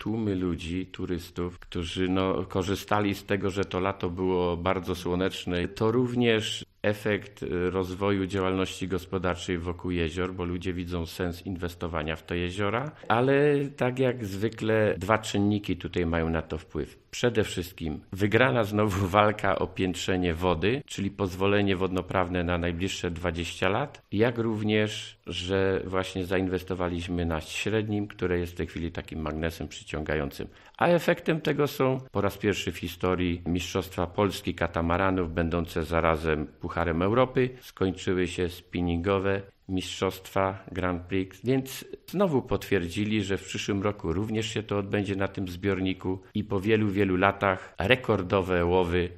tłumy ludzi, turystów, którzy korzystali z tego, że to lato było bardzo słoneczne. To również efekt rozwoju działalności gospodarczej wokół jezior, bo ludzie widzą sens inwestowania w te jeziora, ale tak jak zwykle dwa czynniki tutaj mają na to wpływ. Przede wszystkim wygrana znowu walka o piętrzenie wody, czyli pozwolenie wodnoprawne na najbliższe 20 lat, jak również, że właśnie zainwestowaliśmy na średnim, które jest w tej chwili takim magnesem przyciągającym. A efektem tego są po raz pierwszy w historii Mistrzostwa Polski katamaranów, będące zarazem Pucharem Europy. Skończyły się spinningowe mistrzostwa Grand Prix, więc znowu potwierdzili, że w przyszłym roku również się to odbędzie na tym zbiorniku i po wielu, wielu latach rekordowe łowy